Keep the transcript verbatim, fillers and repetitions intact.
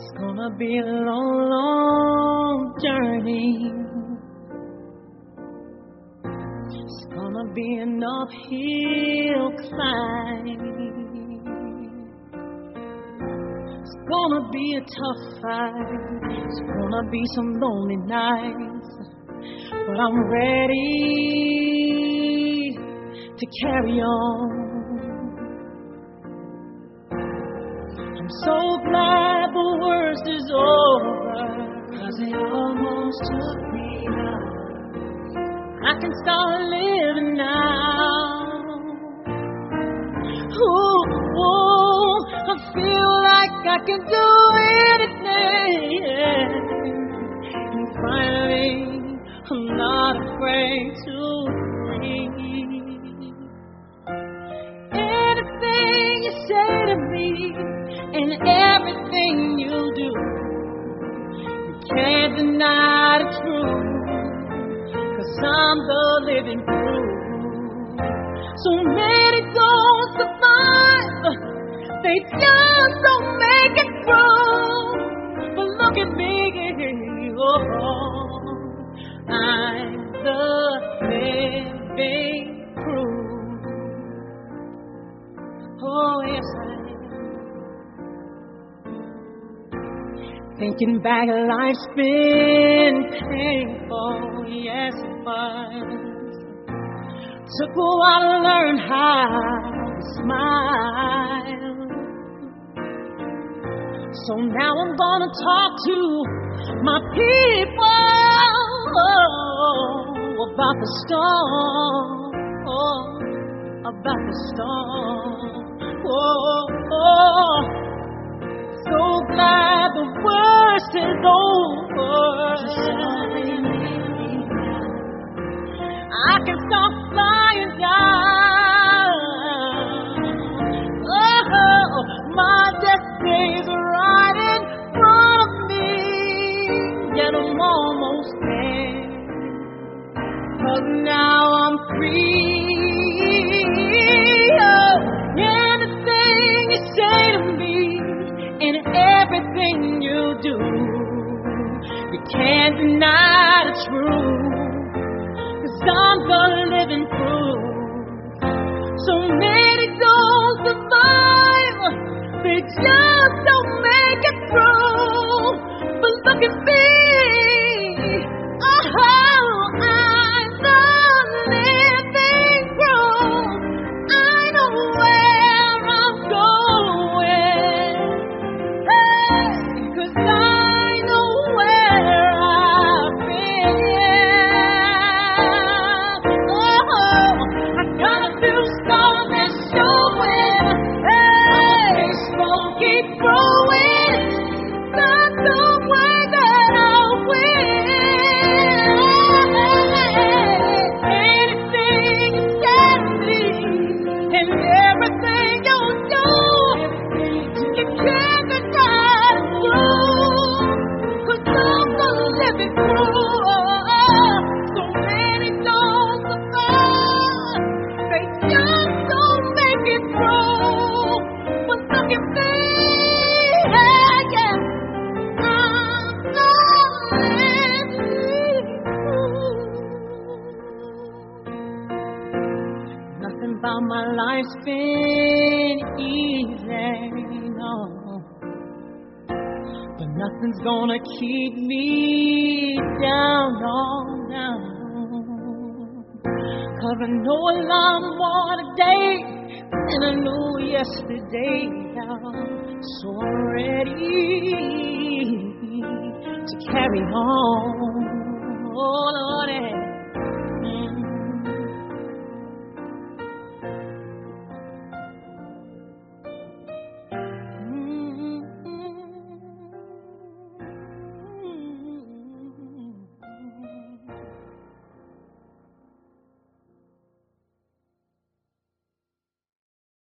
gonna be a long, long journey. It's gonna be an uphill climb. It's gonna be a tough fight. It's gonna be some lonely nights. But I'm ready to carry on. I'm so glad the worst is over, 'cause it almost took me out. I can start living now. Ooh, ooh, I feel like I can do anything. And finally, I'm not afraid to breathe. Anything you say to me and everything you do, you can't deny the truth. I'm the living proof. So many don't survive, they just don't make it through. But look at me, oh, I'm the living proof. Oh, yes, I am. Thinking back, life's been painful, yes it was. Took a while to learn how to smile. So now I'm gonna talk to my people about the storm, oh, about the storm. Oh, oh. So glad the worst is over. I can stop flying down. Oh, my destiny's right in front of me. Yet I'm almost there, 'cause now I'm free. Oh, anything you say to me and everything you do, you can't deny the truth. I'm the living proof. So many don't survive, they just don't make it through. But look at me, oh, I'm the living proof. I know where I'm going, hey, 'cause I know where I've been. About my life's been easy, no, but nothing's gonna keep me down, no, no, 'cause I know a lot more today than I knew yesterday, so I'm ready to carry on. Oh,